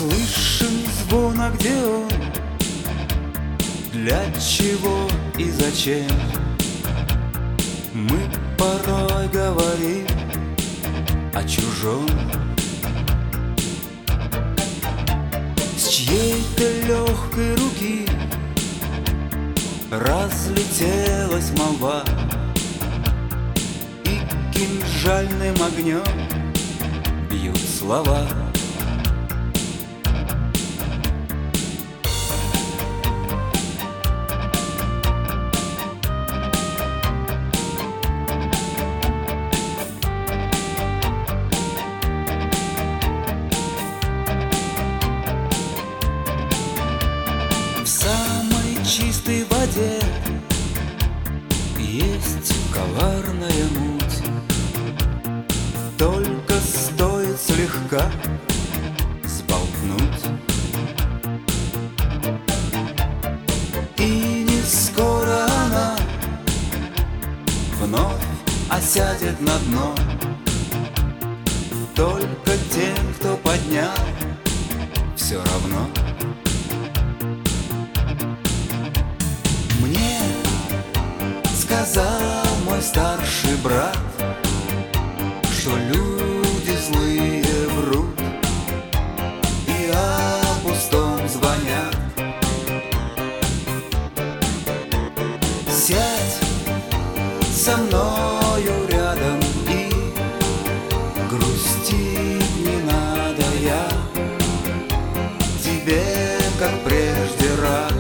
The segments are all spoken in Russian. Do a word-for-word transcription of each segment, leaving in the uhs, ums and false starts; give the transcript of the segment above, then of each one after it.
Слышен звон, а где он? Для чего и зачем? Мы порой говорим о чужом. С чьей-то легкой руки разлетелась молва, и кинжальным огнем бьют слова. В самой чистой воде есть коварная муть, только стоит слегка сболтнуть, и не скоро она вновь осядет на дно. Только тем, кто поднял, все равно. Мне сказал мой старший брат, что люди злые врут и о пустом звонят. Сядь со мною рядом и грустить не надо, я тебе, как прежде, рад.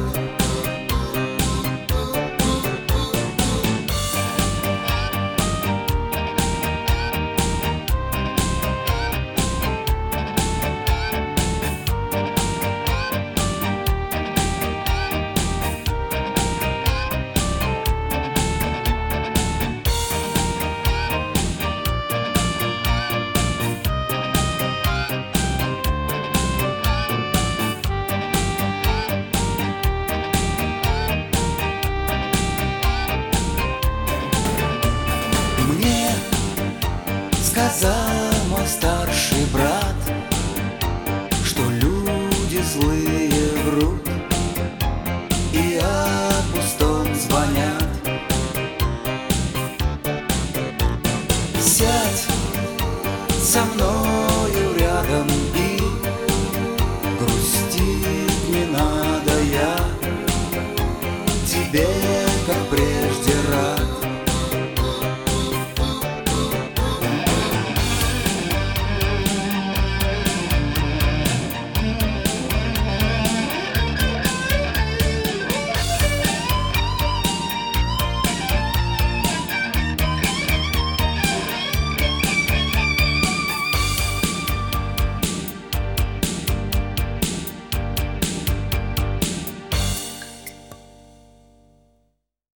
Сказал мой старший брат, что люди злые врут и о пустом звонят. Сядь со мной